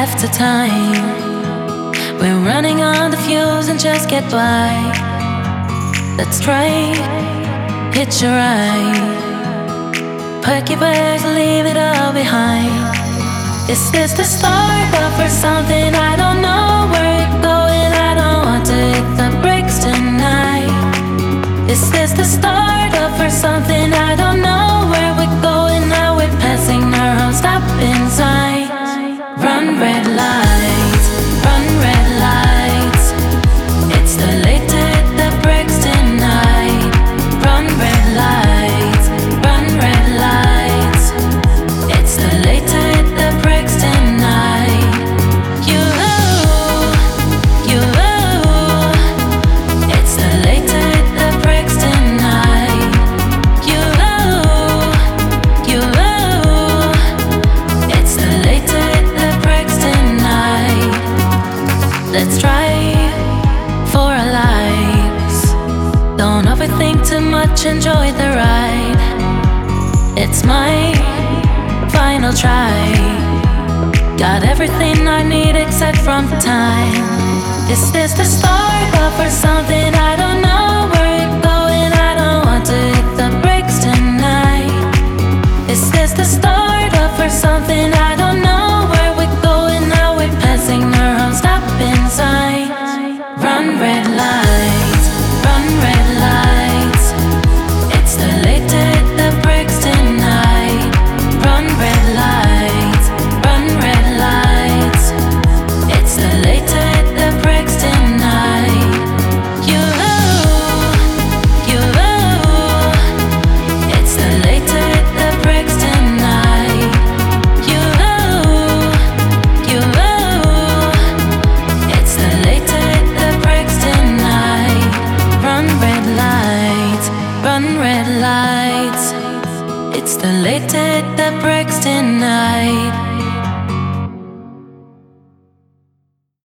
after time. We're running on the fuels and just get by. Let's try, hitch a ride. Pack your bags and leave it all behind. Is this the start of or something? I don't know where you're going. I don't want to hit the brakes tonight. Is this the start of or something? I don't know where we're going. Now we're passing our own stop inside. Run red lights, run red lights. It's too late to hit the brakes tonight. Run red lights, run red lights. It's too late to hit the brakes tonight. You, it's too late to hit the brakes tonight. You, it's too late to hit the brakes tonight. Let's try for our lives. Don't overthink too much, enjoy the ride. It's my final try. Got everything I need except from time. Is this the start of or something? I don't